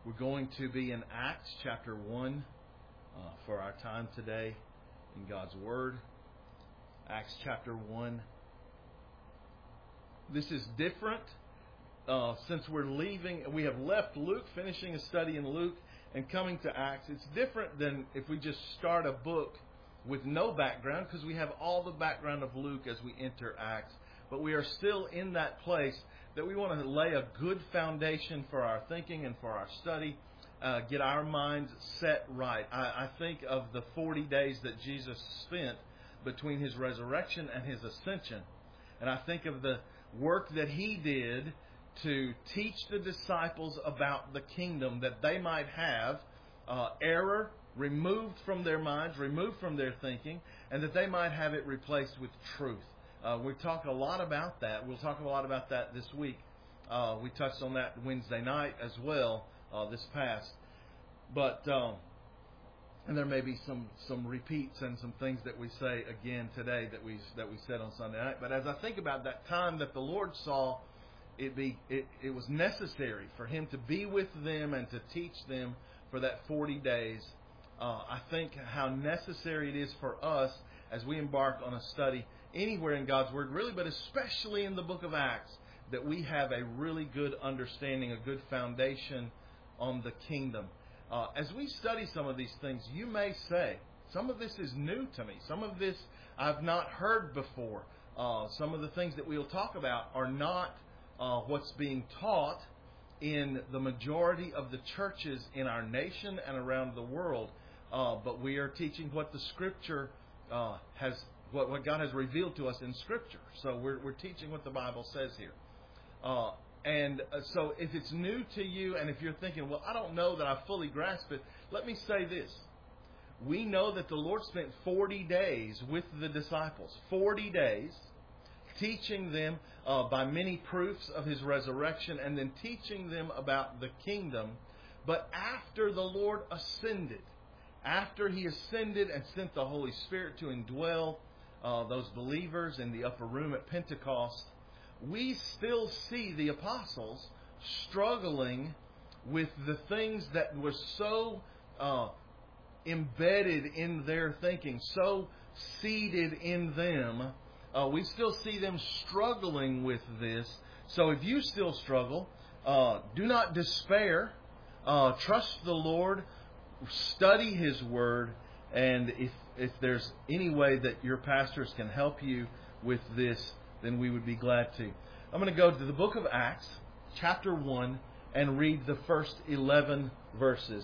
We're going to be in Acts chapter 1 for our time today in God's Word. Acts chapter 1. This is different since we're leaving. We have left Luke, finishing a study in Luke, and coming to Acts. It's different than if we just start a book with no background, because we have all the background of Luke as we enter Acts. But we are still in that place that we want to lay a good foundation for our thinking and for our study, get our minds set right. I think of the 40 days that Jesus spent between His resurrection and His ascension. And I think of the work that He did to teach the disciples about the kingdom, that they might have error removed from their minds, removed from their thinking, and that they might have it replaced with truth. We talk a lot about that. We'll talk a lot about that this week. We touched on that Wednesday night as well, this past. But and there may be some repeats and some things that we say again today that we said on Sunday night. But as I think about that time that the Lord saw it was necessary for Him to be with them and to teach them for that 40 days. I think how necessary it is for us as we embark on a study anywhere in God's Word, really, but especially in the book of Acts, that we have a really good understanding, a good foundation on the kingdom. As we study some of these things, you may say, some of this is new to me. Some of this I've not heard before. Some of the things that we'll talk about are not what's being taught in the majority of the churches in our nation and around the world. But we are teaching what the Scripture what God has revealed to us in Scripture. So we're teaching what the Bible says here. So if it's new to you, and if you're thinking, well, I don't know that I fully grasp it, let me say this. We know that the Lord spent 40 days with the disciples. 40 days teaching them by many proofs of His resurrection, and then teaching them about the kingdom. But after the Lord ascended, after He ascended and sent the Holy Spirit to indwell those believers in the upper room at Pentecost, we still see the apostles struggling with the things that were so embedded in their thinking, so seated in them. We still see them struggling with this. So if you still struggle, do not despair. Trust the Lord. Study His Word. And if there's any way that your pastors can help you with this, then we would be glad to. I'm going to go to the book of Acts, chapter 1, and read the first 11 verses.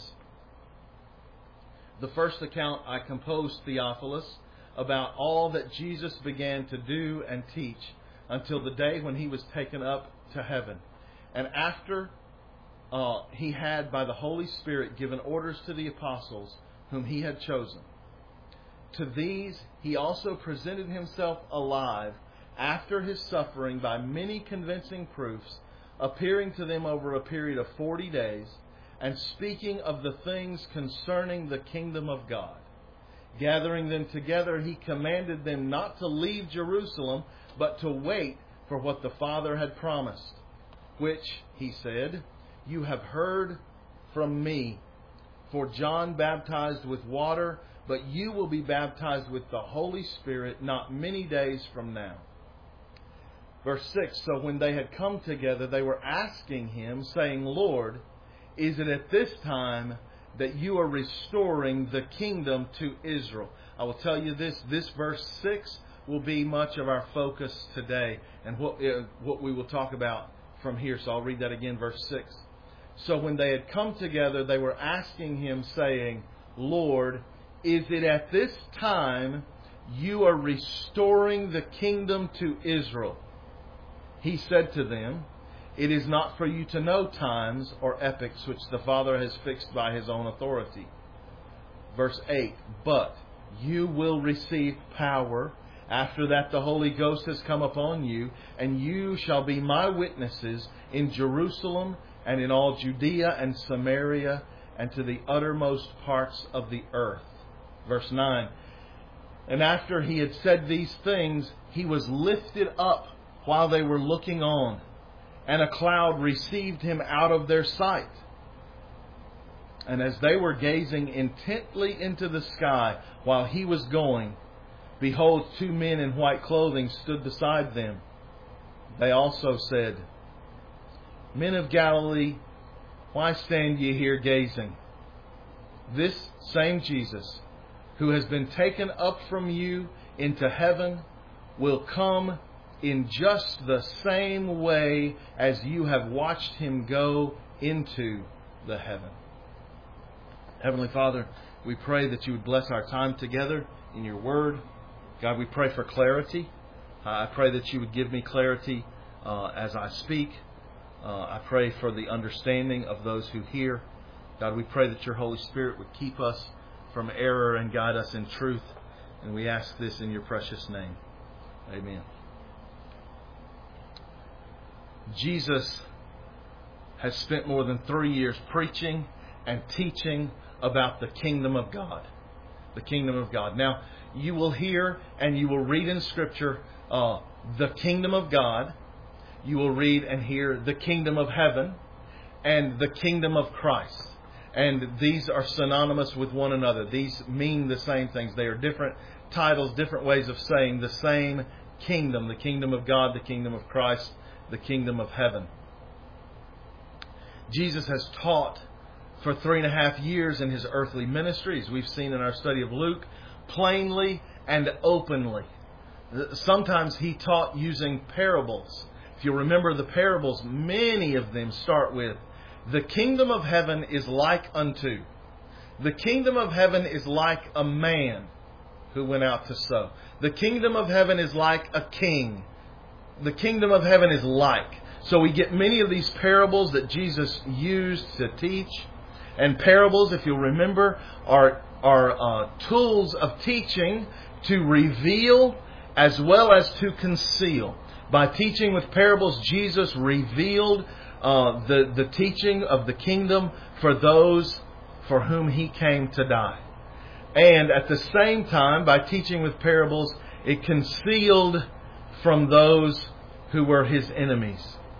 The first account I composed, Theophilus, about all that Jesus began to do and teach until the day when He was taken up to heaven. And after He had, by the Holy Spirit, given orders to the apostles whom He had chosen. To these He also presented Himself alive after His suffering by many convincing proofs, appearing to them over a period of 40 days, and speaking of the things concerning the kingdom of God. Gathering them together, He commanded them not to leave Jerusalem, but to wait for what the Father had promised, which, He said, you have heard from me. For John baptized with water, but you will be baptized with the Holy Spirit not many days from now. Verse 6, so when they had come together, they were asking Him, saying, Lord, is it at this time that you are restoring the kingdom to Israel? I will tell you this verse 6 will be much of our focus today and what we will talk about from here. So I'll read that again, verse 6. So when they had come together, they were asking Him, saying, Lord, is it at this time you are restoring the kingdom to Israel? He said to them, it is not for you to know times or epochs which the Father has fixed by His own authority. Verse 8, but you will receive power. After that the Holy Ghost has come upon you, and you shall be my witnesses in Jerusalem and in all Judea and Samaria and to the uttermost parts of the earth. Verse 9, and after He had said these things, He was lifted up while they were looking on, and a cloud received Him out of their sight. And as they were gazing intently into the sky while he was going, behold, 2 men in white clothing stood beside them. They also said, Men of Galilee, why stand ye here gazing? This same Jesus, who has been taken up from you into heaven, will come in just the same way as you have watched him go into the heaven. Heavenly Father, we pray that you would bless our time together in your word. God, we pray for clarity. I pray that you would give me clarity as I speak. I pray for the understanding of those who hear. God, we pray that your Holy Spirit would keep us from error and guide us in truth. And we ask this in your precious name. Amen. Jesus has spent more than 3 years preaching and teaching about the kingdom of God. The kingdom of God. Now, you will hear and you will read in Scripture the kingdom of God. You will read and hear the kingdom of heaven and the kingdom of Christ. And these are synonymous with one another. These mean the same things. They are different titles, different ways of saying the same kingdom. The kingdom of God, the kingdom of Christ, the kingdom of heaven. Jesus has taught for 3.5 years in his earthly ministry, as we've seen in our study of Luke, plainly and openly. Sometimes he taught using parables. If you remember the parables, many of them start with, the kingdom of heaven is like unto. The kingdom of heaven is like a man who went out to sow. The kingdom of heaven is like a king. The kingdom of heaven is like. So we get many of these parables that Jesus used to teach. And parables, if you'll remember, are tools of teaching to reveal as well as to conceal. By teaching with parables, Jesus revealed the teaching of the kingdom for those for whom he came to die. And at the same time, by teaching with parables, it concealed from those who were his enemies.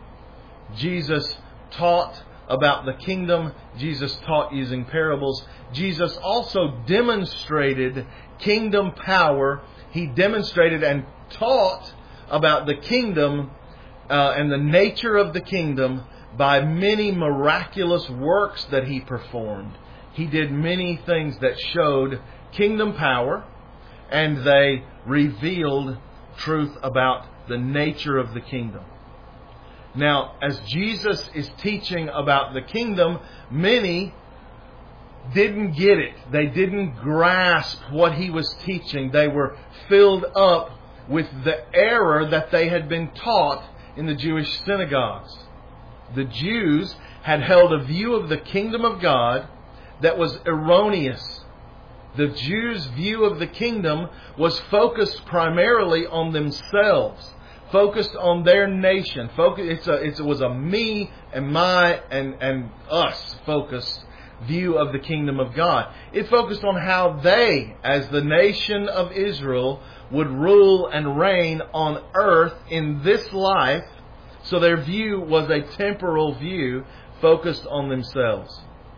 Jesus taught about the kingdom. Jesus taught using parables. Jesus also demonstrated kingdom power. He demonstrated and taught about the kingdom and the nature of the kingdom by many miraculous works that he performed. He did many things that showed kingdom power, and they revealed truth about the nature of the kingdom. Now, as Jesus is teaching about the kingdom, many didn't get it. They didn't grasp what he was teaching. They were filled up with the error that they had been taught in the Jewish synagogues. The Jews had held a view of the kingdom of God that was erroneous. The Jews' view of the kingdom was focused primarily on themselves, focused on their nation. It was a me and my and us focused view of the kingdom of God. It focused on how they, as the nation of Israel, would rule and reign on earth in this life. So their view was a temporal view focused on themselves.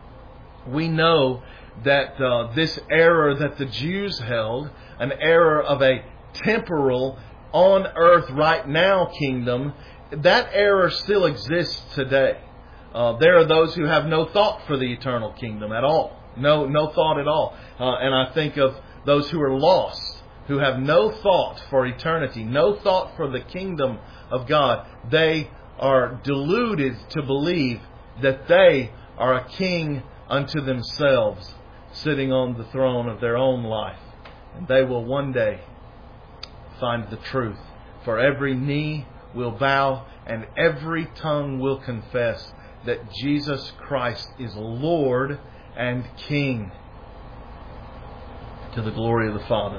We know that this error that the Jews held, an error of a temporal, on earth right now kingdom, that error still exists today. There are those who have no thought for the eternal kingdom at all. No thought at all. And I think of those who are lost, who have no thought for eternity, no thought for the kingdom of God. They are deluded to believe that they are a king unto themselves, sitting on the throne of their own life. And they will one day find the truth. For every knee will bow and every tongue will confess that Jesus Christ is Lord and King, to the glory of the Father.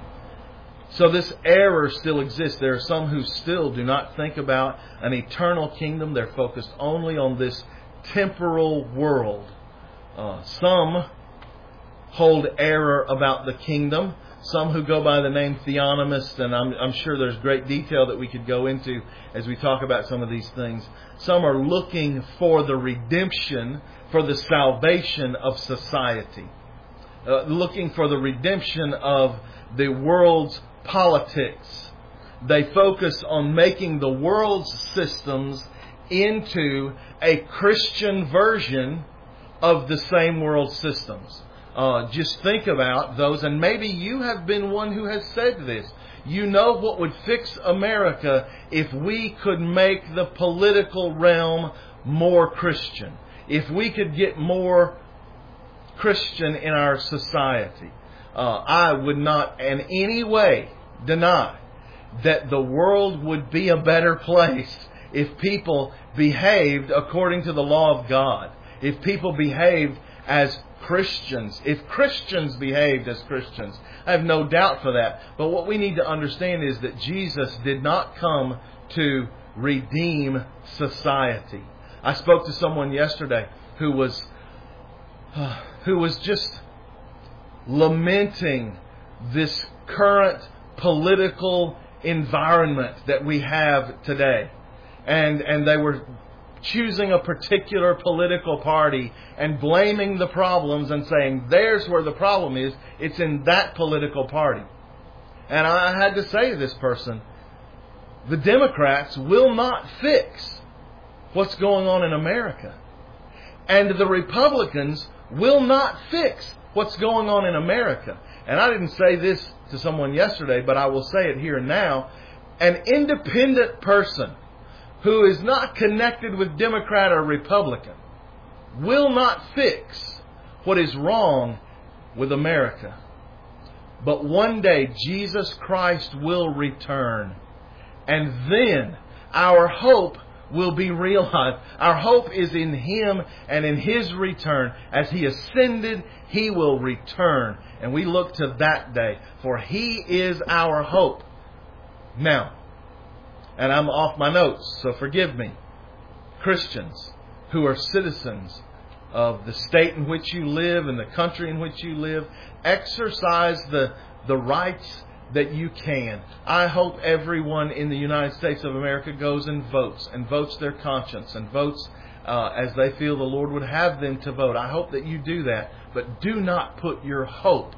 So this error still exists. There are some who still do not think about an eternal kingdom. They're focused only on this temporal world. Some hold error about the kingdom. Some who go by the name theonomists, and I'm sure there's great detail that we could go into as we talk about some of these things. Some are looking for the redemption for the salvation of society, looking for the redemption of the world's politics. They focus on making the world's systems into a Christian version of the same world systems. Just think about those, and maybe you have been one who has said this. You know what would fix America if we could make the political realm more Christian. If we could get more Christian in our society. I would not in any way deny that the world would be a better place if people behaved according to the law of God. If people behaved as Christians. If Christians behaved as Christians. I have no doubt for that. But what we need to understand is that Jesus did not come to redeem society. I spoke to someone yesterday who was just lamenting this current political environment that we have today. And they were choosing a particular political party and blaming the problems and saying, there's where the problem is. It's in that political party. And I had to say to this person, the Democrats will not fix what's going on in America. And the Republicans will not fix what's going on in America. And I didn't say this to someone yesterday, but I will say it here and now. An independent person who is not connected with Democrat or Republican will not fix what is wrong with America. But one day Jesus Christ will return. And then our hope will be realized. Our hope is in Him and in His return. As He ascended, He will return. And we look to that day, for He is our hope. Now, and I'm off my notes, so forgive me. Christians who are citizens of the state in which you live and the country in which you live, exercise the rights that you can. I hope everyone in the United States of America goes and votes their conscience, and votes as they feel the Lord would have them to vote. I hope that you do that, but do not put your hope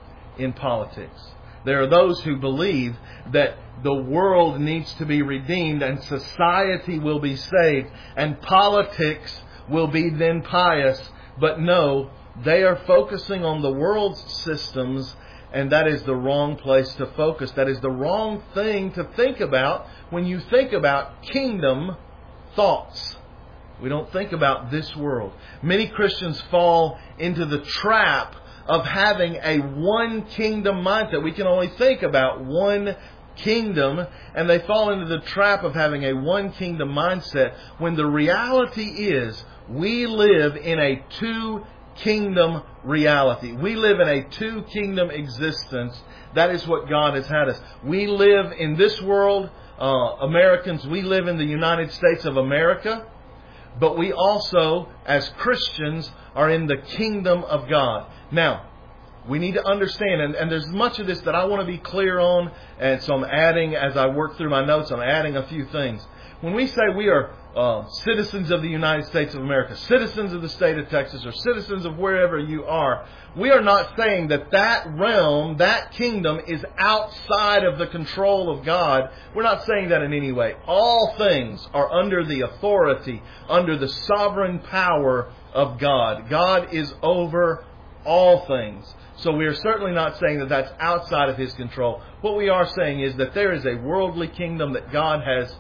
in politics. There are those who believe that the world needs to be redeemed and society will be saved and politics will be then pious. But no, they are focusing on the world's systems, and that is the wrong place to focus. That is the wrong thing to think about when you think about kingdom thoughts. We don't think about this world. Many Christians fall into the trap of having a one kingdom mindset. We can only think about one kingdom, and they fall into the trap of having a one kingdom mindset when the reality is we live in a two kingdom reality. We live in a two kingdom existence. That is what God has had us. We live in this world, Americans, we live in the United States of America, but we also, as Christians, are in the kingdom of God. Now, we need to understand, and there's much of this that I want to be clear on, and so I'm adding, as I work through my notes, I'm adding a few things. When we say we are citizens of the United States of America, citizens of the state of Texas, or citizens of wherever you are, we are not saying that that realm, that kingdom, is outside of the control of God. We're not saying that in any way. All things are under the authority, under the sovereign power of God. God is over all things. So we are certainly not saying that that's outside of His control. What we are saying is that there is a worldly kingdom that God has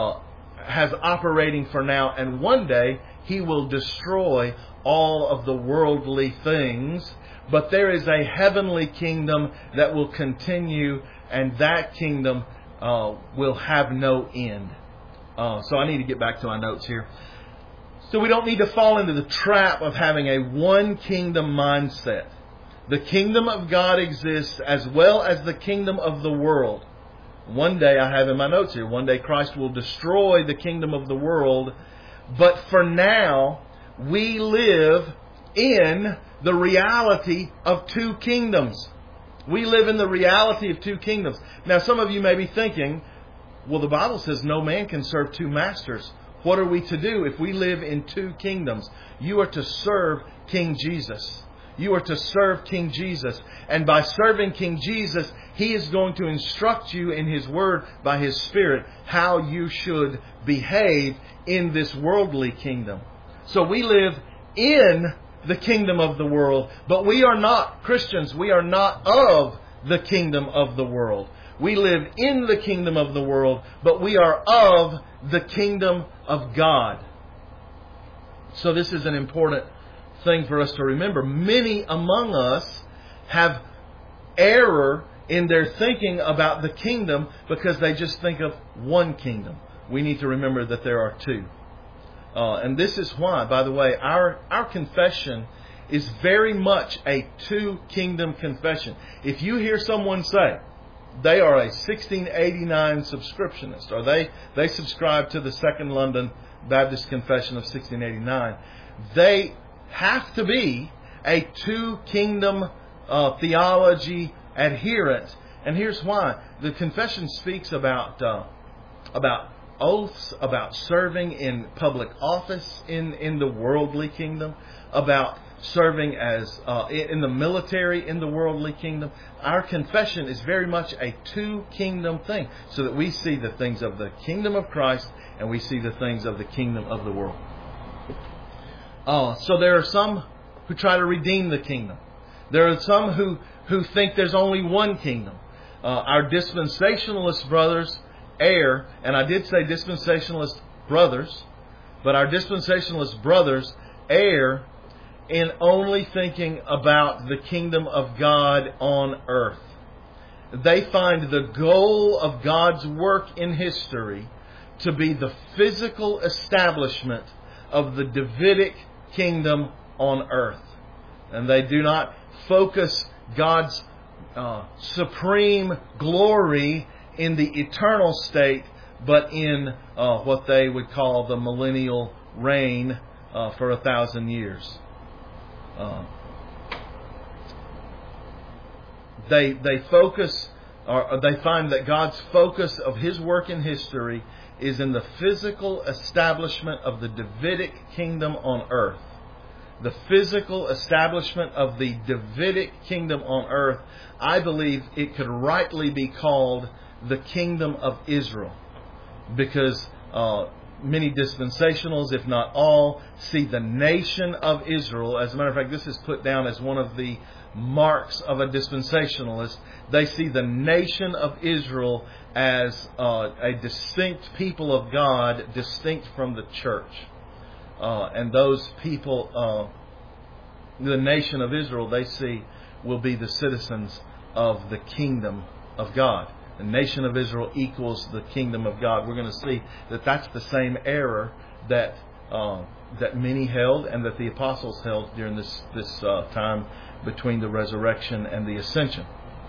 operating for now, and one day He will destroy all of the worldly things. But there is a heavenly kingdom that will continue, and that kingdom will have no end. So I need to get back to my notes here. So we don't need to fall into the trap of having a one kingdom mindset. The kingdom of God exists as well as the kingdom of the world. One day, I have in my notes here, one day Christ will destroy the kingdom of the world. But for now, we live in the reality of two kingdoms. We live in the reality of two kingdoms. Now, some of you may be thinking, well, the Bible says no man can serve two masters. What are we to do if we live in two kingdoms? You are to serve King Jesus. You are to serve King Jesus. And by serving King Jesus, He is going to instruct you in His Word by His Spirit how you should behave in this worldly kingdom. So we live in the kingdom of the world, but we are not Christians. We are not of the kingdom of the world. We live in the kingdom of the world, but we are of the kingdom of God. So this is an important thing for us to remember. Many among us have error in their thinking about the kingdom because they just think of one kingdom. We need to remember that there are two. And this is why, by the way, our confession is very much a two-kingdom confession. If you hear someone say they are a 1689 subscriptionist, or they subscribe to the Second London Baptist Confession of 1689, they have to be a two-kingdom theology adherent. And here's why. The confession speaks about oaths, about serving in public office in the worldly kingdom, about serving as in the military in the worldly kingdom. Our confession is very much a two-kingdom thing, so that we see the things of the kingdom of Christ and we see the things of the kingdom of the world. So there are some who try to redeem the kingdom. There are some who think there's only one kingdom. Our dispensationalist brothers err, and I did say dispensationalist brothers, but our dispensationalist brothers err in only thinking about the kingdom of God on earth. They find the goal of God's work in history to be the physical establishment of the Davidic kingdom on earth. And they do not focus God's supreme glory in the eternal state, but in what they would call the millennial reign for 1,000 years. They focus, or they find that God's focus of His work in history is in the physical establishment of the Davidic kingdom on earth. The physical establishment of the Davidic kingdom on earth, I believe it could rightly be called the kingdom of Israel, because many dispensationals, if not all, see the nation of Israel. As a matter of fact, this is put down as one of the marks of a dispensationalist. They see the nation of Israel as a distinct people of God, distinct from the church. And those people, the nation of Israel, they see will be the citizens of the kingdom of God. The nation of Israel equals the kingdom of God. We're going to see that that's the same error that many held and that the apostles held during this time between the resurrection and the ascension.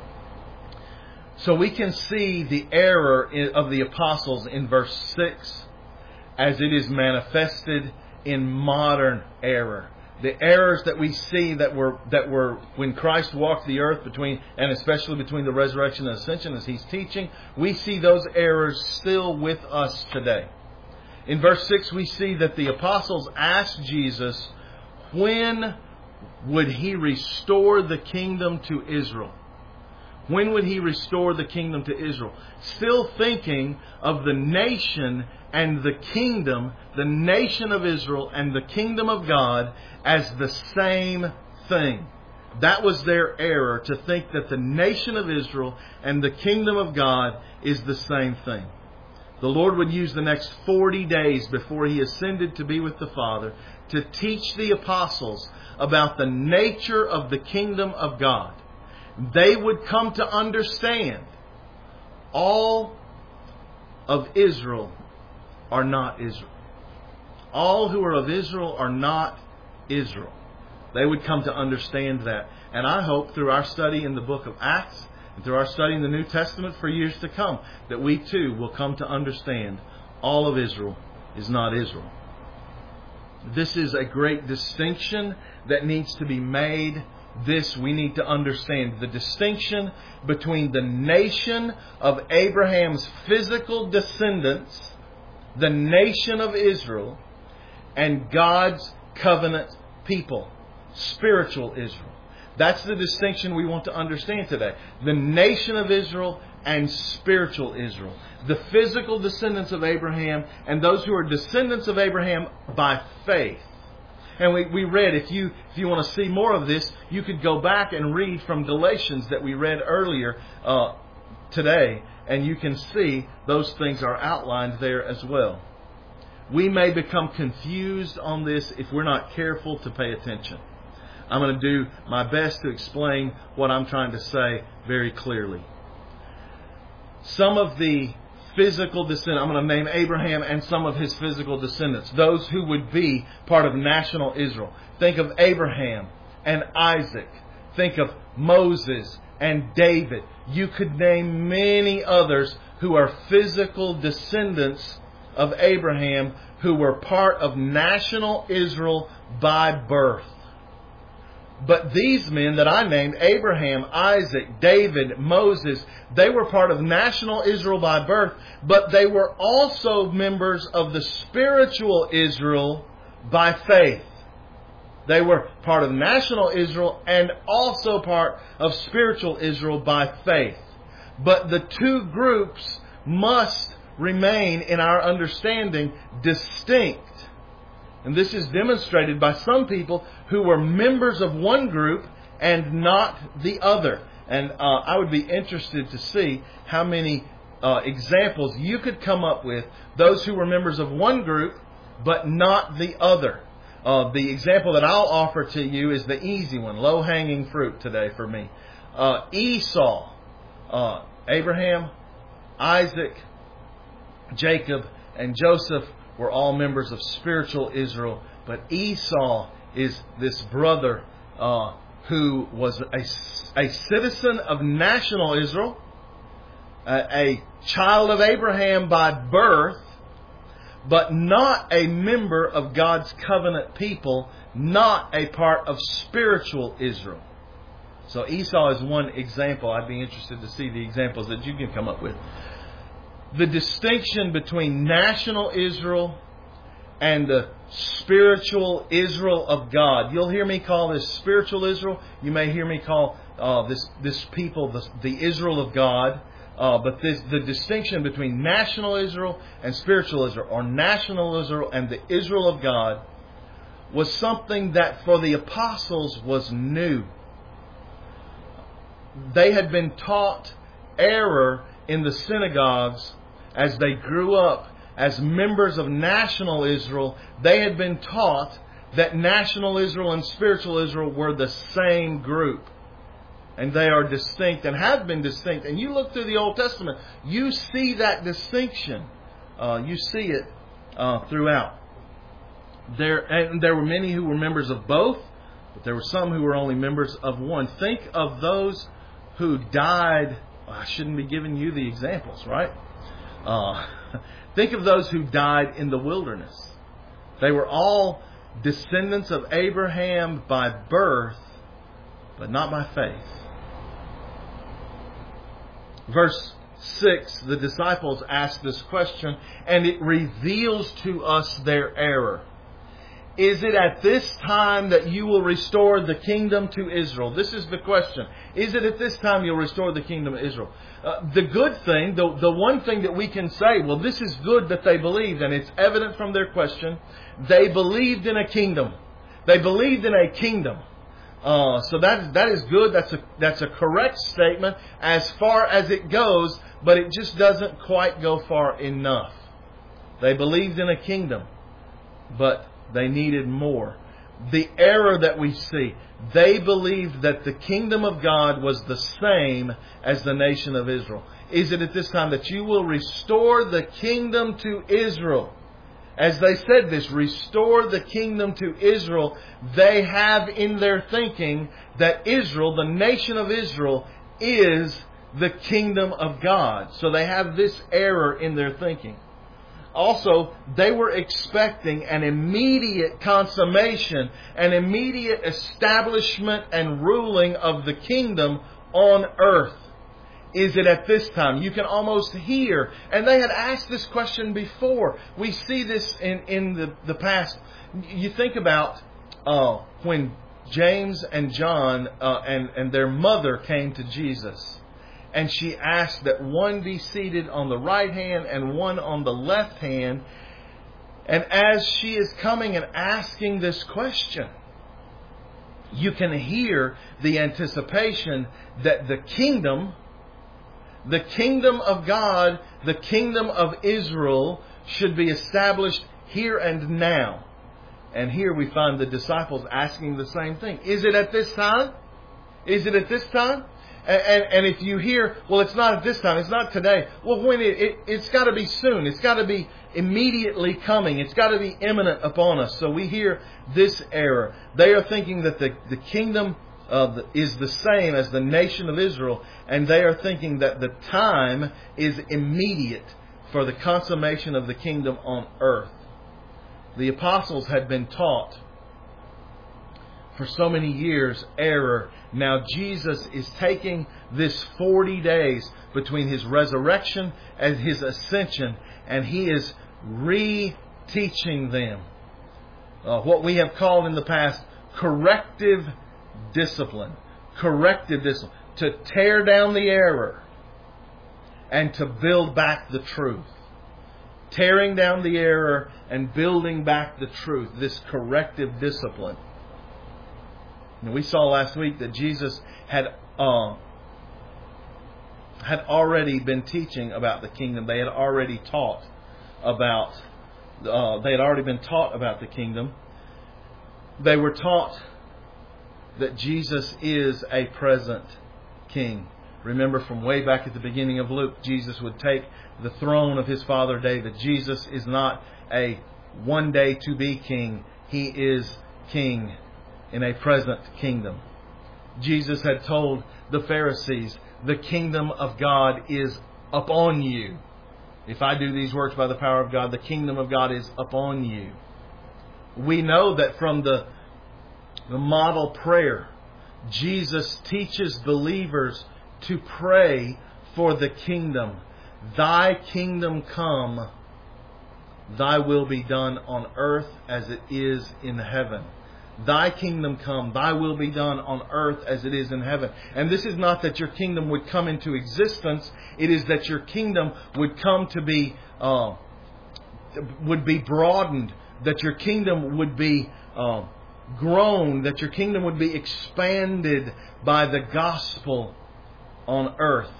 So we can see the error of the apostles in verse 6 as it is manifested in modern error. The errors that we see that were when Christ walked the earth and especially between the resurrection and ascension as He's teaching, we see those errors still with us today. In verse 6 we see that the apostles asked Jesus, when would He restore the kingdom to Israel? When would He restore the kingdom to Israel? Still thinking of the nation and the kingdom, the nation of Israel and the kingdom of God as the same thing. That was their error, to think that the nation of Israel and the kingdom of God is the same thing. The Lord would use the next 40 days before He ascended to be with the Father to teach the apostles about the nature of the kingdom of God. They would come to understand all of Israel are not Israel. All who are of Israel are not Israel. They would come to understand that. And I hope through our study in the book of Acts and through our study in the New Testament for years to come, that we too will come to understand all of Israel is not Israel. This is a great distinction that needs to be made. This we need to understand. The distinction between the nation of Abraham's physical descendants, the nation of Israel and God's covenant people, spiritual Israel. That's the distinction we want to understand today. The nation of Israel and spiritual Israel. The physical descendants of Abraham and those who are descendants of Abraham by faith. And we read, if you want to see more of this, you could go back and read from Galatians that we read earlier today, and you can see those things are outlined there as well. We may become confused on this if we're not careful to pay attention. I'm going to do my best to explain what I'm trying to say very clearly. Some of the physical descendants, I'm going to name Abraham and some of his physical descendants, those who would be part of national Israel. Think of Abraham and Isaac. Think of Moses and David. You could name many others who are physical descendants of Abraham who were part of national Israel by birth. But these men that I named, Abraham, Isaac, David, Moses, they were part of national Israel by birth, but they were also members of the spiritual Israel by faith. They were part of national Israel and also part of spiritual Israel by faith. But the two groups must remain, in our understanding, distinct. And this is demonstrated by some people who were members of one group and not the other. And I would be interested to see how many examples you could come up with, those who were members of one group but not the other. The example that I'll offer to you is the easy one, low-hanging fruit today for me. Esau, Abraham, Isaac, Jacob, and Joseph were all members of spiritual Israel. But Esau is this brother who was a citizen of national Israel, a child of Abraham by birth, but not a member of God's covenant people, not a part of spiritual Israel. So Esau is one example. I'd be interested to see the examples that you can come up with. The distinction between national Israel and the spiritual Israel of God. You'll hear me call this spiritual Israel. You may hear me call this people the Israel of God. But the distinction between national Israel and spiritual Israel, or national Israel and the Israel of God, was something that for the apostles was new. They had been taught error in the synagogues as they grew up as members of national Israel. They had been taught that national Israel and spiritual Israel were the same group. And they are distinct and have been distinct. And you look through the Old Testament, you see that distinction. You see it throughout. There were many who were members of both, but there were some who were only members of one. Think of those who died. I shouldn't be giving you the examples, right? Think of those who died in the wilderness. They were all descendants of Abraham by birth, but not by faith. Verse 6, the disciples ask this question, and it reveals to us their error. Is it at this time that you will restore the kingdom to Israel? This is the question. Is it at this time you'll restore the kingdom of Israel? The good thing, the one thing that we can say, well, this is good that they believed, and it's evident from their question. They believed in a kingdom. They believed in a kingdom. So that is good. That's a correct statement as far as it goes, but it just doesn't quite go far enough. They believed in a kingdom, but they needed more. The error that we see, they believed that the kingdom of God was the same as the nation of Israel. Is it at this time that you will restore the kingdom to Israel? As they said this, restore the kingdom to Israel, they have in their thinking that Israel, the nation of Israel, is the kingdom of God. So they have this error in their thinking. Also, they were expecting an immediate consummation, an immediate establishment and ruling of the kingdom on earth. Is it at this time? You can almost hear. And they had asked this question before. We see this in the past. You think about when James and John and their mother came to Jesus. And she asked that one be seated on the right hand and one on the left hand. And as she is coming and asking this question, you can hear the anticipation that the kingdom of God, the kingdom of Israel, should be established here and now. And here we find the disciples asking the same thing. Is it at this time? Is it at this time? And if you hear, well, it's not at this time, it's not today. Well, when it's got to be soon. It's got to be immediately coming. It's got to be imminent upon us. So we hear this error. They are thinking that the kingdom is the same as the nation of Israel, and they are thinking that the time is immediate for the consummation of the kingdom on earth. The apostles had been taught for so many years error. Now Jesus is taking this 40 days between His resurrection and His ascension, and He is re-teaching them what we have called in the past corrective discipline. Corrective discipline. To tear down the error and to build back the truth. Tearing down the error and building back the truth. This corrective discipline. And we saw last week that Jesus had already been teaching about the kingdom. They had already taught about. They had already been taught about the kingdom. They were taught that Jesus is a present king. Remember from way back at the beginning of Luke, Jesus would take the throne of His father David. Jesus is not a one day to be king. He is king in a present kingdom. Jesus had told the Pharisees, the kingdom of God is upon you. If I do these works by the power of God, the kingdom of God is upon you. We know that from the model prayer, Jesus teaches believers to pray for the kingdom. Thy kingdom come, thy will be done on earth as it is in heaven. Thy kingdom come, thy will be done on earth as it is in heaven. And this is not that your kingdom would come into existence. It is that your kingdom would come to be, would be broadened. That your kingdom would be grown. That your kingdom would be expanded by the gospel on earth.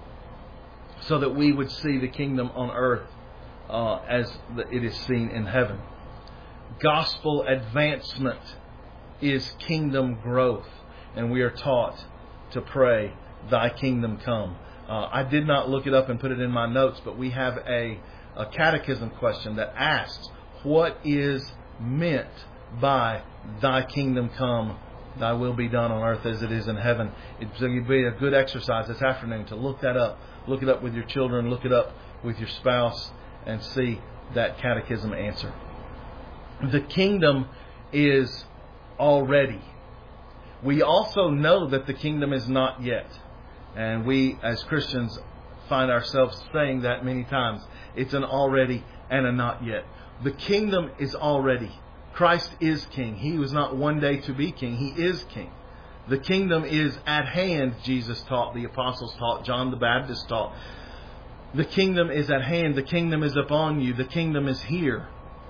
So that we would see the kingdom on earth as it is seen in heaven. Gospel advancement is kingdom growth. And we are taught to pray, thy kingdom come. I did not look it up and put it in my notes, but we have a catechism question that asks, what is meant by thy kingdom come, thy will be done on earth as it is in heaven? It would be a good exercise this afternoon to look that up. Look it up with your children, look it up with your spouse, and see that catechism answer. The kingdom is already. We also know that the kingdom is not yet. And we, as Christians, find ourselves saying that many times. It's an already and a not yet. The kingdom is already. Christ is king. He was not one day to be king. He is king. The kingdom is at hand, Jesus taught, the apostles taught, John the Baptist taught. The kingdom is at hand. The kingdom is upon you. The kingdom is here.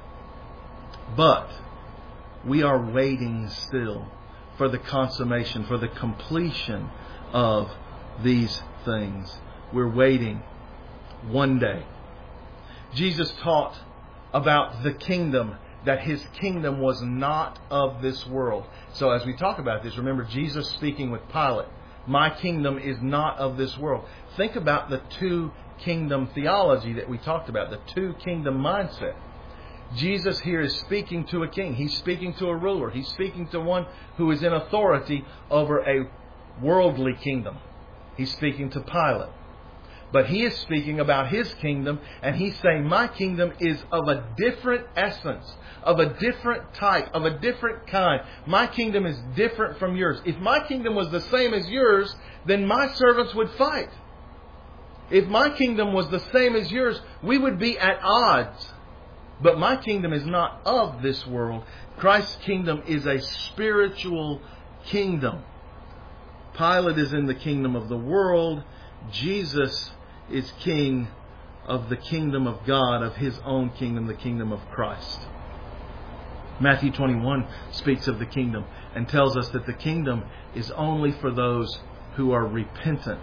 But we are waiting still for the consummation, for the completion of these things. We're waiting one day. Jesus taught about the kingdom, that His kingdom was not of this world. So as we talk about this, remember Jesus speaking with Pilate. My kingdom is not of this world. Think about the two kingdom theology that we talked about, the two kingdom mindset. Jesus here is speaking to a king. He's speaking to a ruler. He's speaking to one who is in authority over a worldly kingdom. He's speaking to Pilate. But he is speaking about his kingdom, and he's saying, my kingdom is of a different essence, of a different type, of a different kind. My kingdom is different from yours. If my kingdom was the same as yours, then my servants would fight. If my kingdom was the same as yours, we would be at odds. But my kingdom is not of this world. Christ's kingdom is a spiritual kingdom. Pilate is in the kingdom of the world. Jesus is king of the kingdom of God, of His own kingdom, the kingdom of Christ. Matthew 21 speaks of the kingdom and tells us that the kingdom is only for those who are repentant.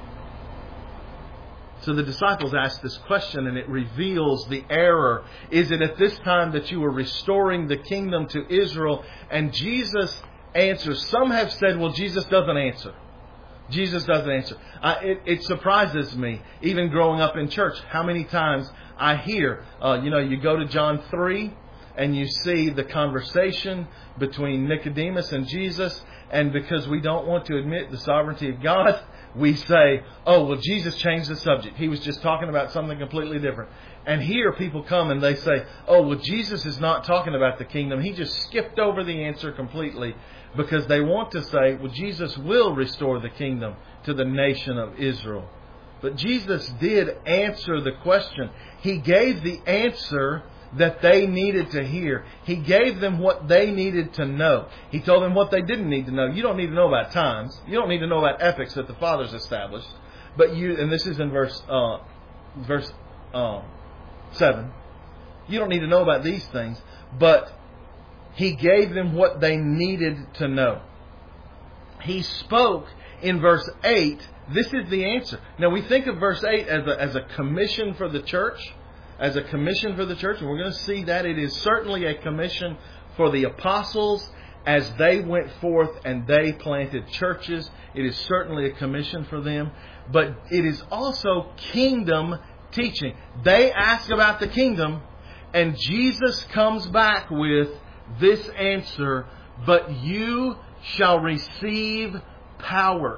So the disciples asked this question, and it reveals the error. Is it at this time that you are restoring the kingdom to Israel? And Jesus answers. Some have said, well, Jesus doesn't answer. Jesus doesn't answer. It surprises me, even growing up in church, how many times I hear, you go to John 3 and you see the conversation between Nicodemus and Jesus. And because we don't want to admit the sovereignty of God, we say, oh, well, Jesus changed the subject. He was just talking about something completely different. And here people come and they say, oh, well, Jesus is not talking about the kingdom. He just skipped over the answer completely, because they want to say, well, Jesus will restore the kingdom to the nation of Israel. But Jesus did answer the question. He gave the answer that they needed to hear. He gave them what they needed to know. He told them what they didn't need to know. You don't need to know about times. You don't need to know about epochs that the fathers established. But and this is in verse 7. You don't need to know about these things. But He gave them what they needed to know. He spoke in verse 8. This is the answer. Now we think of verse 8 as a commission for the church. As a commission for the church. And we're going to see that it is certainly a commission for the apostles as they went forth and they planted churches. It is certainly a commission for them. But it is also kingdom teaching. They ask about the kingdom, and Jesus comes back with this answer: but you shall receive power.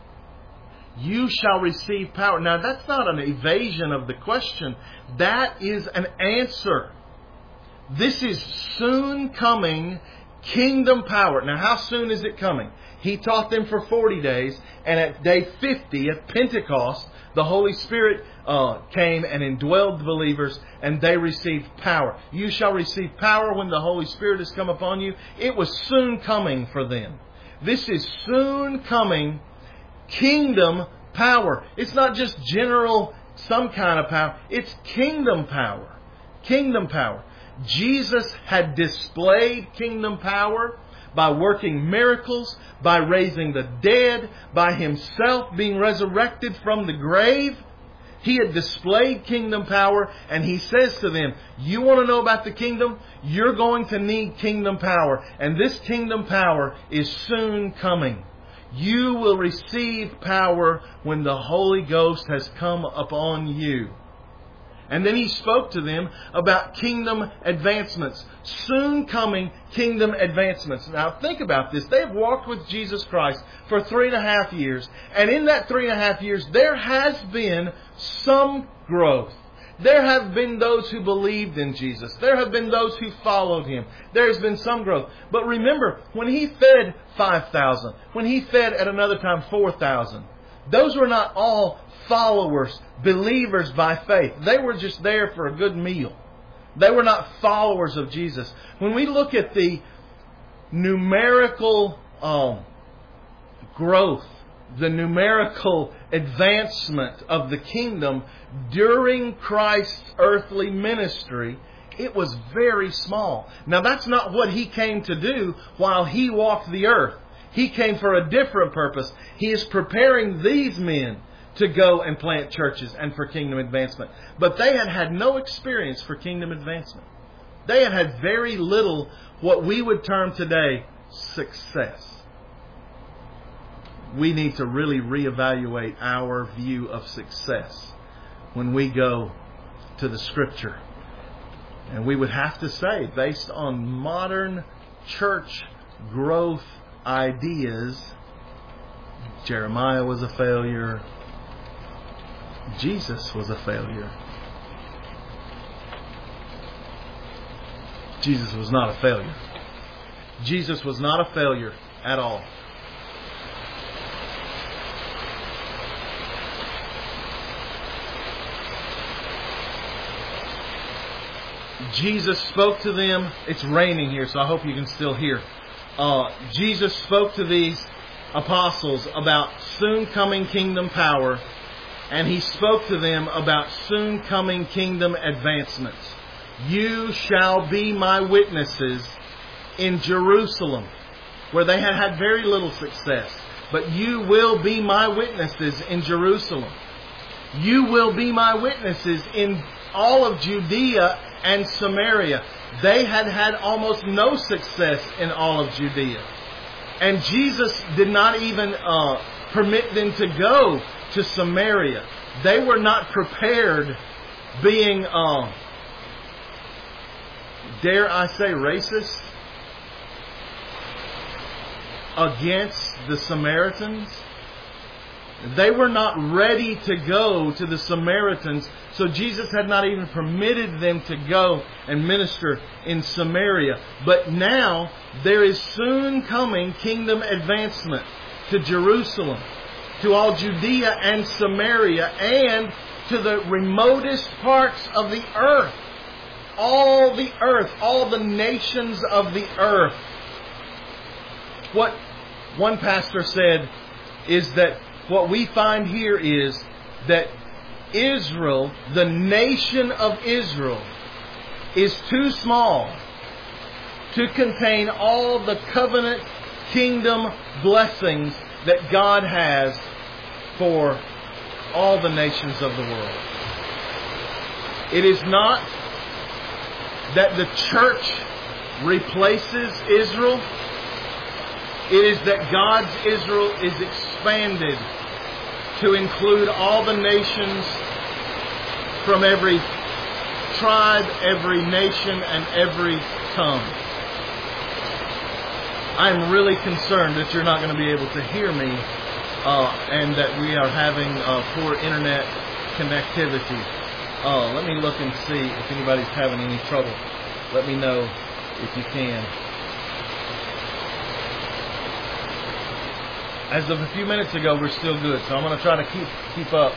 You shall receive power. Now, that's not an evasion of the question. That is an answer. This is soon coming kingdom power. Now, how soon is it coming? He taught them for 40 days, and at day 50, at Pentecost, the Holy Spirit came and indwelled the believers, and they received power. You shall receive power when the Holy Spirit has come upon you. It was soon coming for them. This is soon coming kingdom power. It's not just general, some kind of power. It's kingdom power. Kingdom power. Jesus had displayed kingdom power by working miracles, by raising the dead, by Himself being resurrected from the grave. He had displayed kingdom power, and He says to them, you want to know about the kingdom? You're going to need kingdom power. And this kingdom power is soon coming. You will receive power when the Holy Ghost has come upon you. And then He spoke to them about kingdom advancements. Soon coming kingdom advancements. Now think about this. They have walked with Jesus Christ for 3.5 years. And in that 3.5 years, there has been some growth. There have been those who believed in Jesus. There have been those who followed Him. There has been some growth. But remember, when He fed 5,000, when He fed at another time 4,000, those were not all followers, believers by faith. They were just there for a good meal. They were not followers of Jesus. When we look at the numerical growth, the numerical advancement of the kingdom during Christ's earthly ministry, it was very small. Now, that's not what He came to do while He walked the earth. He came for a different purpose. He is preparing these men to go and plant churches and for kingdom advancement. But they had had no experience for kingdom advancement. They had had very little what we would term today success. We need to really reevaluate our view of success when we go to the Scripture. And we would have to say, based on modern church growth ideas, Jeremiah was a failure. Jesus was a failure. Jesus was not a failure. Jesus was not a failure at all. Jesus spoke to them. It's raining here, so I hope you can still hear. Jesus spoke to these apostles about soon coming kingdom power, and He spoke to them about soon coming kingdom advancements. You shall be my witnesses in Jerusalem, where they had had very little success. But you will be my witnesses in Jerusalem. You will be my witnesses in all of Judea and Samaria. They had had almost no success in all of Judea. And Jesus did not even permit them to go to Samaria. They were not prepared, being, dare I say, racist against the Samaritans. They were not ready to go to the Samaritans, so Jesus had not even permitted them to go and minister in Samaria. But now there is soon coming kingdom advancement to Jerusalem, to all Judea and Samaria, and to the remotest parts of the earth. All the earth, all the nations of the earth. What one pastor said is that what we find here is that Israel, the nation of Israel, is too small to contain all the covenant kingdom blessings that God has for all the nations of the world. It is not that the church replaces Israel. It is that God's Israel is expanded to include all the nations from every tribe, every nation, and every tongue. I'm really concerned that you're not going to be able to hear me and that we are having poor internet connectivity. Let me look and see if anybody's having any trouble. Let me know if you can. As of a few minutes ago, we're still good, so I'm going to try to keep up.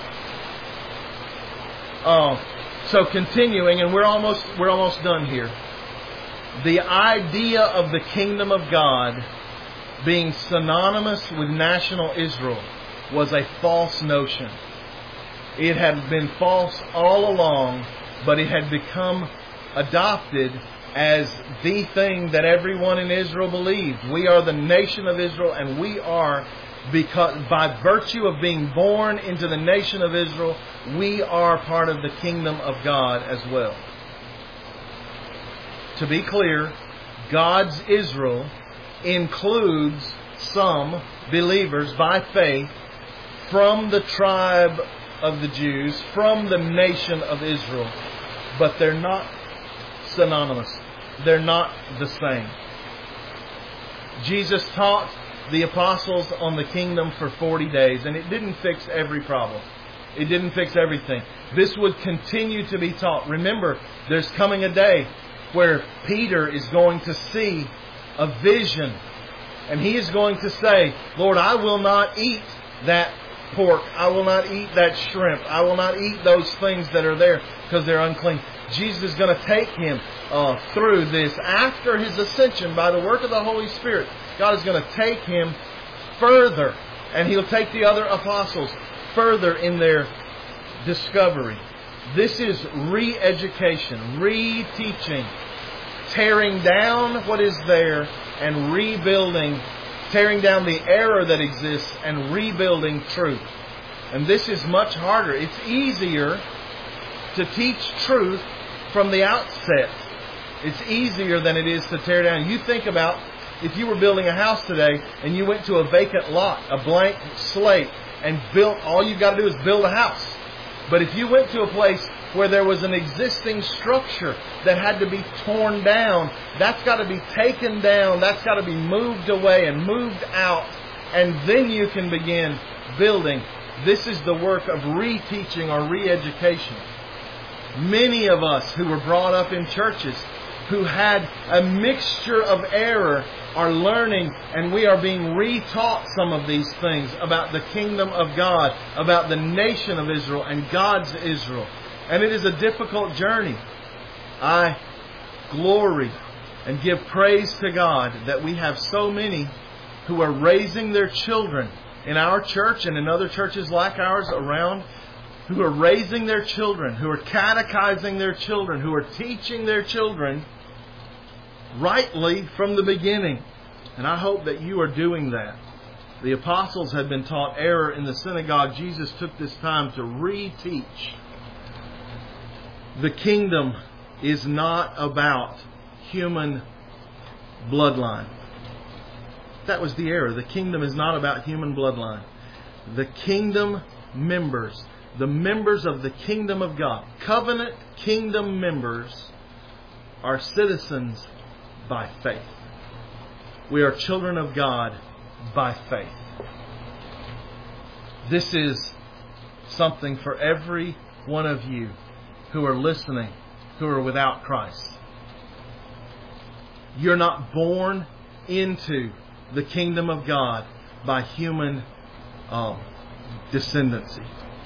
So continuing, and we're almost done here. The idea of the kingdom of God being synonymous with national Israel was a false notion. It had been false all along, but it had become adopted as the thing that everyone in Israel believed. We are the nation of Israel, and we are, because by virtue of being born into the nation of Israel, we are part of the kingdom of God as well. To be clear, God's Israel includes some believers by faith from the tribe of the Jews, from the nation of Israel, but they're not synonymous. They're not the same. Jesus taught the apostles on the kingdom for 40 days, and it didn't fix every problem. It didn't fix everything. This would continue to be taught. Remember, there's coming a day where Peter is going to see a vision, and he is going to say, Lord, I will not eat that pork. I will not eat that shrimp. I will not eat those things that are there because they're unclean. Jesus is going to take him through this. After his ascension, by the work of the Holy Spirit, God is going to take him further, and He'll take the other apostles further in their discovery. This is re-education, re-teaching, tearing down what is there and rebuilding, tearing down the error that exists and rebuilding truth. And this is much harder. It's easier to teach truth from the outset. It's easier than it is to tear down. You think about if you were building a house today and you went to a vacant lot, a blank slate, and built, all you've got to do is build a house. But if you went to a place where there was an existing structure that had to be torn down, that's got to be taken down, that's got to be moved away and moved out, and then you can begin building. This is the work of reteaching or re-education. Many of us who were brought up in churches who had a mixture of error are learning, and we are being retaught some of these things about the kingdom of God, about the nation of Israel and God's Israel. And it is a difficult journey. I glory and give praise to God that we have so many who are raising their children in our church and in other churches like ours around, who are raising their children, who are catechizing their children, who are teaching their children rightly from the beginning. And I hope that you are doing that. The apostles had been taught error in the synagogue. Jesus took this time to reteach. The kingdom is not about human bloodline. That was the error. The kingdom is not about human bloodline. The kingdom members, the members of the kingdom of God, covenant kingdom members, are citizens by faith. We are children of God by faith. This is something for every one of you who are listening, who are without Christ. You're not born into the kingdom of God by human descendancy.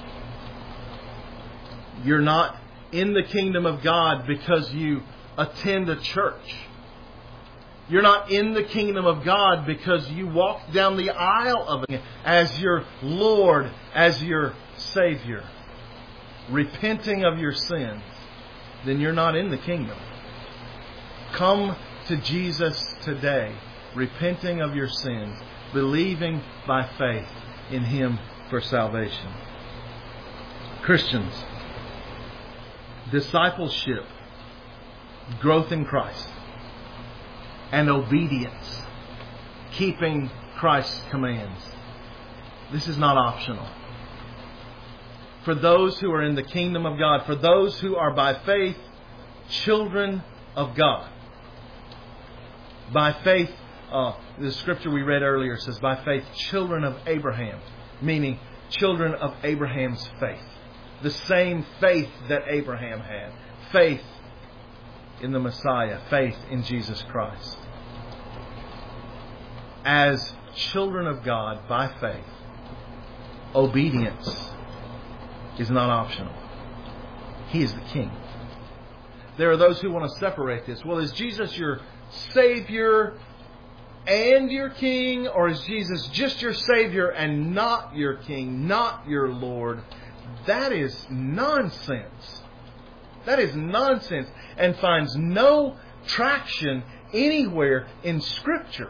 You're not in the kingdom of God because you attend a church. You're not in the kingdom of God because you walk down the aisle of it as your Lord, as your Savior, repenting of your sins. Then you're not in the kingdom. Come to Jesus today, repenting of your sins, believing by faith in Him for salvation. Christians, discipleship, growth in Christ, and obedience, keeping Christ's commands. This is not optional. For those who are in the kingdom of God, for those who are by faith children of God. By faith, the scripture we read earlier says, by faith children of Abraham, meaning children of Abraham's faith. The same faith that Abraham had. Faith in the Messiah, faith in Jesus Christ. As children of God by faith, obedience is not optional. He is the King. There are those who want to separate this. Well, is Jesus your Savior and your King? Or is Jesus just your Savior and not your King, not your Lord? That is nonsense. That is nonsense and finds no traction anywhere in Scripture.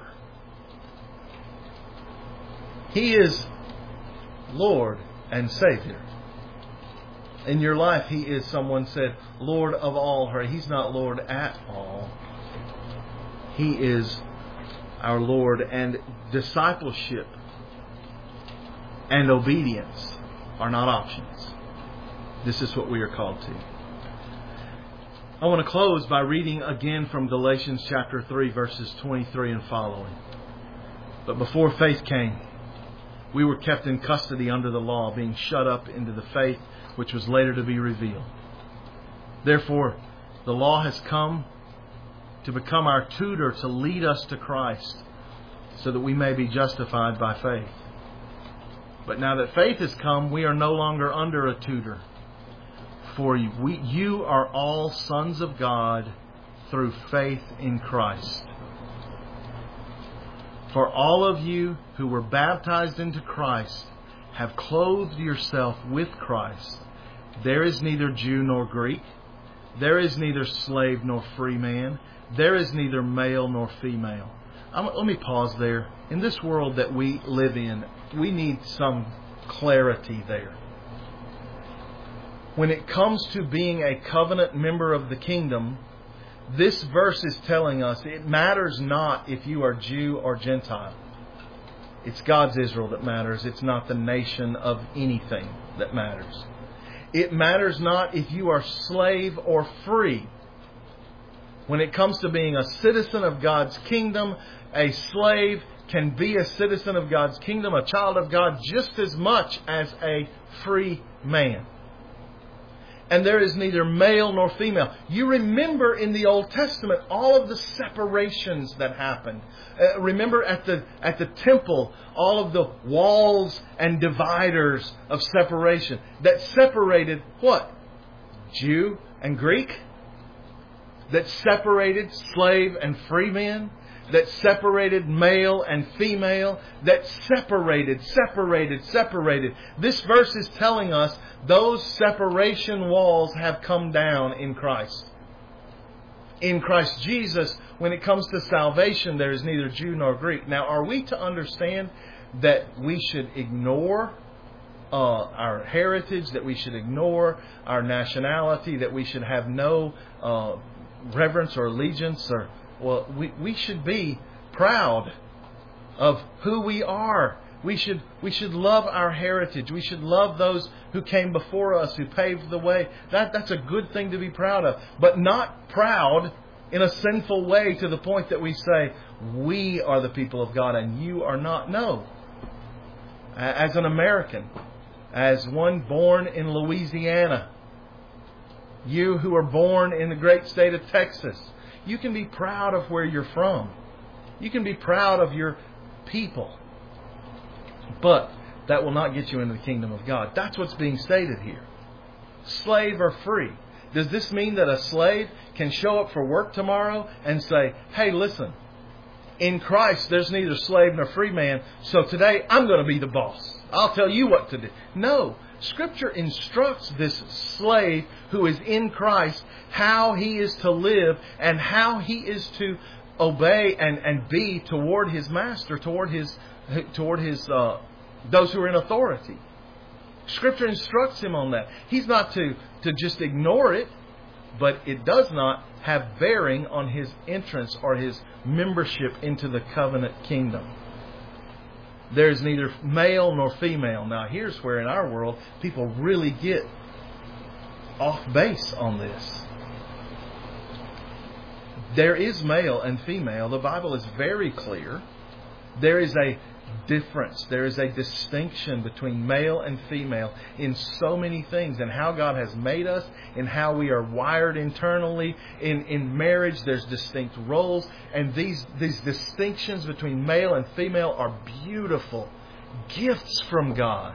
He is Lord and Savior. In your life, He is, someone said, Lord of all. He's not Lord at all. He is our Lord. And discipleship and obedience are not options. This is what we are called to. I want to close by reading again from Galatians chapter 3, verses 23 and following. But before faith came, we were kept in custody under the law, being shut up into the faith which was later to be revealed. Therefore, the law has come to become our tutor to lead us to Christ, so that we may be justified by faith. But now that faith has come, we are no longer under a tutor. For you are all sons of God through faith in Christ. For all of you who were baptized into Christ have clothed yourself with Christ. There is neither Jew nor Greek. There is neither slave nor free man. There is neither male nor female. Let me pause there. In this world that we live in, we need some clarity there. When it comes to being a covenant member of the kingdom, this verse is telling us it matters not if you are Jew or Gentile. It's God's Israel that matters. It's not the nation of anything that matters. It matters not if you are slave or free. When it comes to being a citizen of God's kingdom, a slave can be a citizen of God's kingdom, a child of God, just as much as a free man. And there is neither male nor female. You remember in the Old Testament all of the separations that happened. Remember at the temple, all of the walls and dividers of separation that separated what? Jew and Greek? that separated slave and free men, that separated male and female, that separated. This verse is telling us those separation walls have come down in Christ. In Christ Jesus, when it comes to salvation, there is neither Jew nor Greek. Now, are we to understand that we should ignore our heritage, that we should ignore our nationality, that we should have no reverence or allegiance? We should be proud of who we are. We should love our heritage. We should love those who came before us, who paved the way. That's a good thing to be proud of. But not proud in a sinful way to the point that we say, we are the people of God and you are not. No. As an American, as one born in Louisiana, you who are born in the great state of Texas, you can be proud of where you're from. You can be proud of your people. But that will not get you into the kingdom of God. That's what's being stated here. Slave or free. Does this mean that a slave can show up for work tomorrow and say, hey, listen, in Christ there's neither slave nor free man, so today I'm going to be the boss. I'll tell you what to do. No. Scripture instructs this slave who is in Christ how he is to live and how he is to obey and be toward his master, toward his those who are in authority. Scripture instructs him on that. He's not to just ignore it, but it does not have bearing on his entrance or his membership into the covenant kingdom. There is neither male nor female. Now here's where in our world people really get off base on this. There is male and female. The Bible is very clear. There is a difference. There is a distinction between male and female in so many things, and how God has made us, in how we are wired internally. In marriage, there's distinct roles, and these distinctions between male and female are beautiful gifts from God.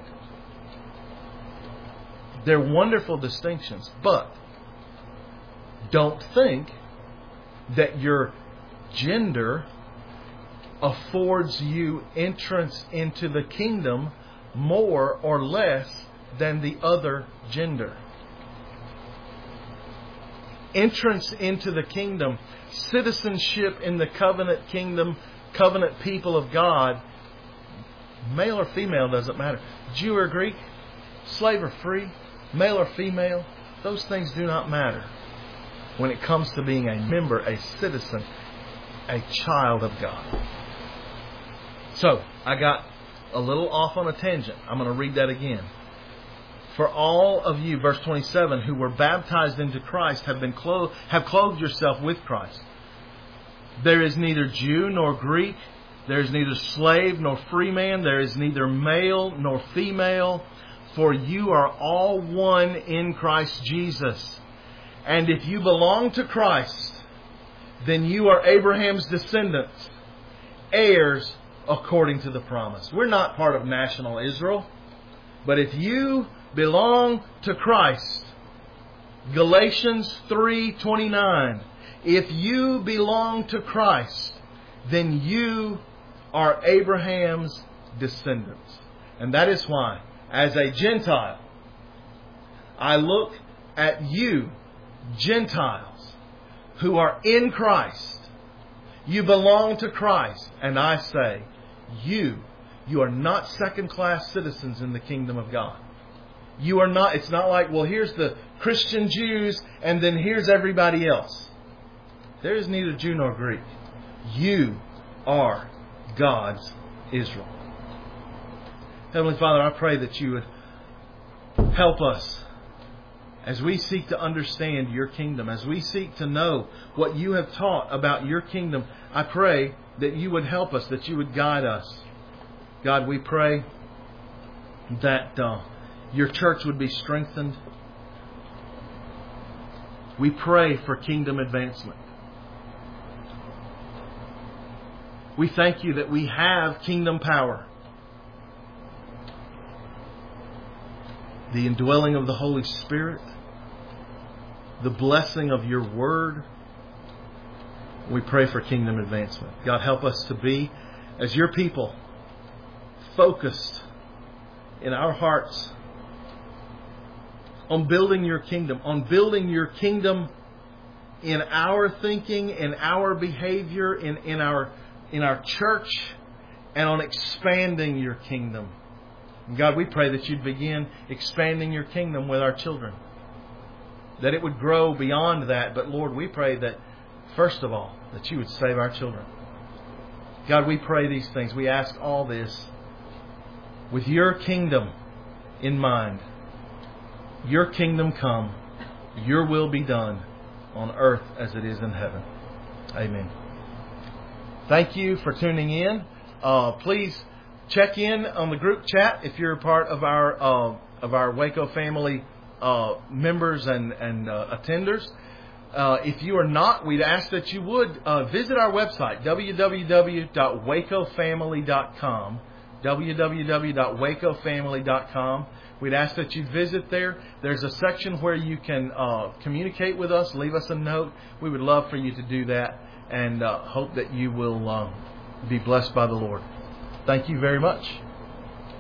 They're wonderful distinctions, but don't think that your gender affords you entrance into the kingdom more or less than the other gender. Entrance into the kingdom, citizenship in the covenant kingdom, covenant people of God, male or female doesn't matter. Jew or Greek, slave or free, male or female, those things do not matter when it comes to being a member, a citizen, a child of God. So, I got a little off on a tangent. I'm going to read that again. For all of you, verse 27, who were baptized into Christ have clothed yourself with Christ. There is neither Jew nor Greek. There is neither slave nor free man. There is neither male nor female. For you are all one in Christ Jesus. And if you belong to Christ, then you are Abraham's descendants, heirs according to the promise. We're not part of national Israel. But if you belong to Christ, Galatians 3:29, if you belong to Christ, then you are Abraham's descendants. And that is why, as a Gentile, I look at you, Gentiles, who are in Christ. You belong to Christ. And I say, you are not second-class citizens in the kingdom of God. You are not. It's not like, well, here's the Christian Jews and then here's everybody else. There is neither Jew nor Greek. You are God's Israel. Heavenly Father, I pray that you would help us as we seek to understand your kingdom, as we seek to know what you have taught about your kingdom. I pray that you would help us, that you would guide us. God, we pray that your church would be strengthened. We pray for kingdom advancement. We thank you that we have kingdom power. The indwelling of the Holy Spirit, the blessing of your word, We pray for kingdom advancement. God, help us to be, as your people, focused in our hearts on building your kingdom, in our thinking, in our behavior, in our church, and on expanding your kingdom. And God, we pray that you'd begin expanding your kingdom with our children, that it would grow beyond that. But Lord, we pray that, first of all, that you would save our children. God, we pray these things. We ask all this with your kingdom in mind. Your kingdom come, your will be done on earth as it is in heaven. Amen. Thank you for tuning in. Please check in on the group chat if you're a part of our Waco family members and attenders. If you are not, we'd ask that you would visit our website, www.wacofamily.com. www.wacofamily.com. We'd ask that you visit there. There's a section where you can communicate with us, leave us a note. We would love for you to do that, and hope that you will be blessed by the Lord. Thank you very much.